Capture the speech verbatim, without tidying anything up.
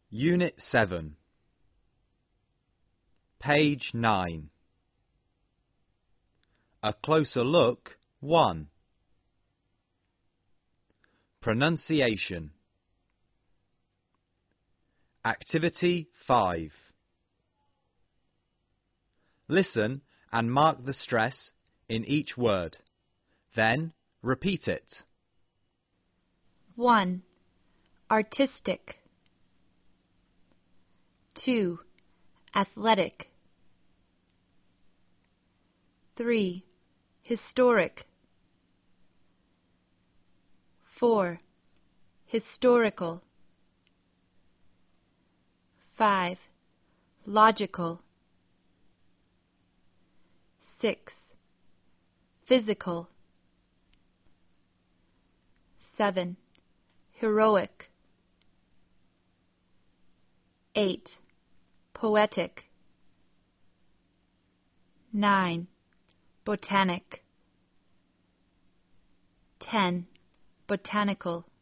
Unit seven, Page nine. A closer look one. Pronunciation. Activity five. Listen and mark the stress in each word. Then repeat it. one. Artistic. two. Athletic. three. Historic. four. Historical. five. Logical. six. Physical. seven. Heroic. eight. Poetic. nine. Botanic. ten. Botanical.